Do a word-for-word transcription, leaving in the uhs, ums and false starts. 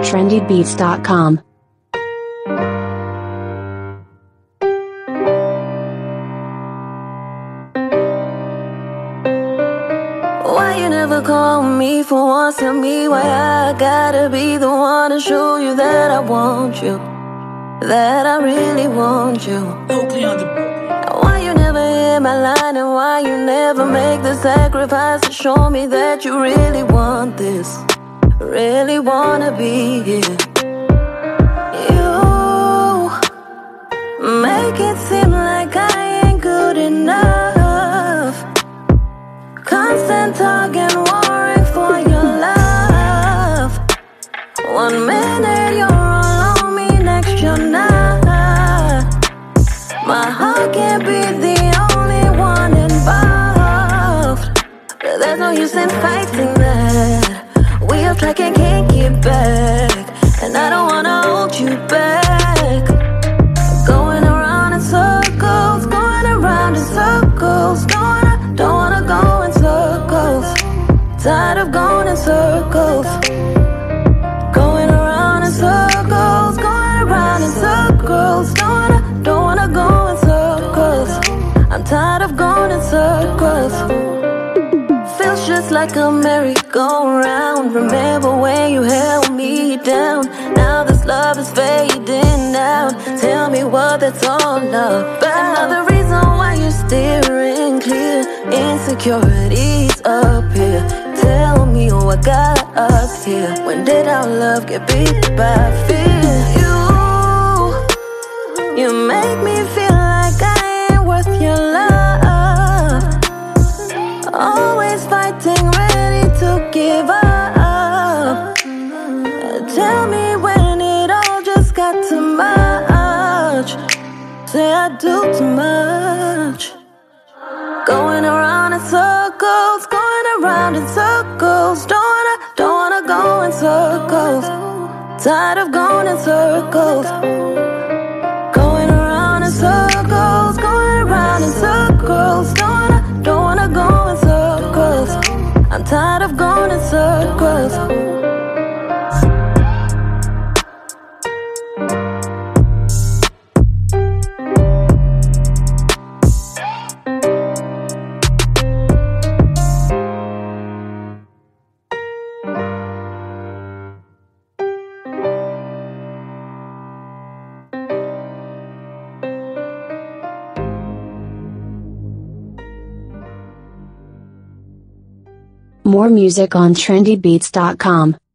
trendy beats dot com. Why you never call me for once? Tell me why I gotta be the one to show you that I want you, that I really want you. Why you never hear my line, and why you never make the sacrifice to show me that you really want this, really wanna be here. You make it seem like I ain't good enough. Constant talking, worrying for your love. One minute you're all on me, next you're not. My heart can't be the only one involved, but there's no use in fighting that. We off track and can't get back, and I don't wanna hold you back. Going around in circles, going around in circles. Don't wanna, don't wanna go in circles. Tired of going in circles. Going around in circles, going around in circles. Don't wanna, don't wanna go in circles. I'm tired of going in circles. Feels just like a merry-go-round. Remember when you held me down? Now this love is fading out. Tell me what that's all about. Another reason why you're steering clear. Insecurities up here. Tell me what got us here. When did our love get beat by fear? You, you make me feel like I ain't worth your love. Always fighting, ready to give up. Tell me when it all just got too much. Say I do too much. Going around in circles, going around in circles. Don't wanna, don't wanna go in circles. Tired of going in circles. Going around in circles, going around in circles. Don't wanna, don't wanna go in circles. I'm tired of going in circles. More music on trendy beats dot com.